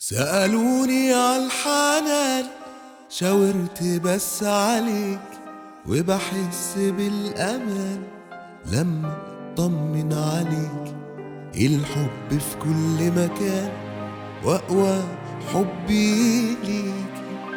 سألوني عالحنان، شاورت بس عليك وبحس بالأمان لما طمن عليك. الحب في كل مكان وأقوى حبي ليك.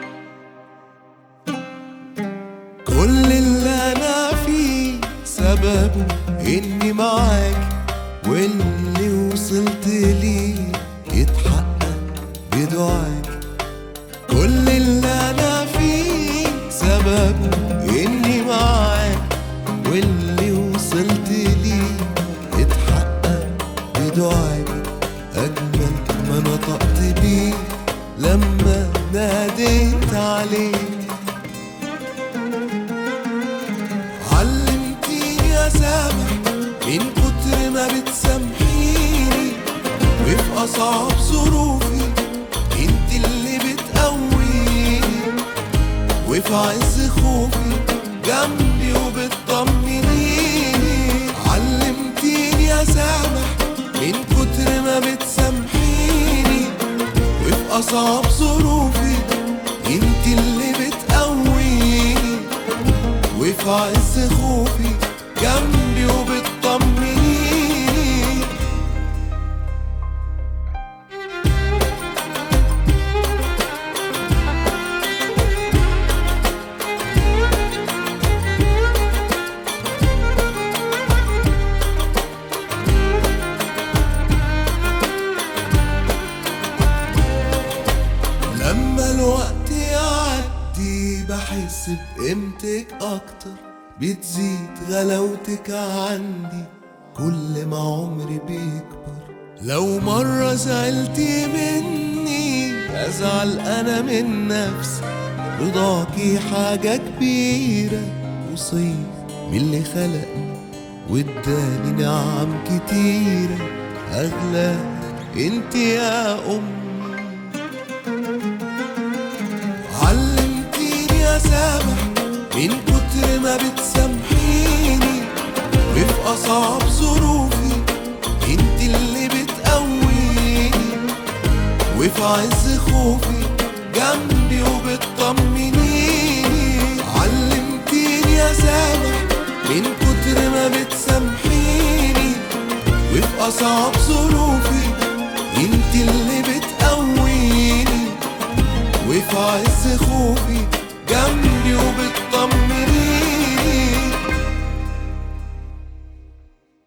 كل اللي أنا فيه سببه إني معاك، واللي وصلت ليه يتحقق بدعاك. كل اللي أنا فيه سببه إني معاك، واللي وصلت ليه يتحقق بدعاك. أجمل ما نطقت بيه لما ناديت عليك. علمتيني أسامح من كتر ما بتسامحيني، وفي أصعب ظروفي انت اللي بتقويني، وفي عز خوفي جنبي وبتطمنيني. علمتيني أسامح من كتر ما بتسامحيني، وفي أصعب ظروفي انت اللي بتقويني، وفي عز خوفي جنبي وبتطمنيني. لما الوقت يعدي بحس بقيمتك أكتر، بتزيد غلاوتك عندي كل ما عمري بيكبر. لو مرة زعلتي مني أزعل أنا من نفسي، رضاكي حاجة كبيرة وصية من اللي خلقني واداني نعم كتيرة. أغلى انت يا أمي. علمتيني أسامح من كتر ما بتسامحيني، وفي أصعب ظروفي انت اللي بتقويني، وفي عز خوفي جنبي وبتطمنيني. علمتيني أسامح من كتر ما بتسامحيني، وفي أصعب ظروفي انت اللي بتقويني، وفي عز خوفي جنبي وبتطمنيني.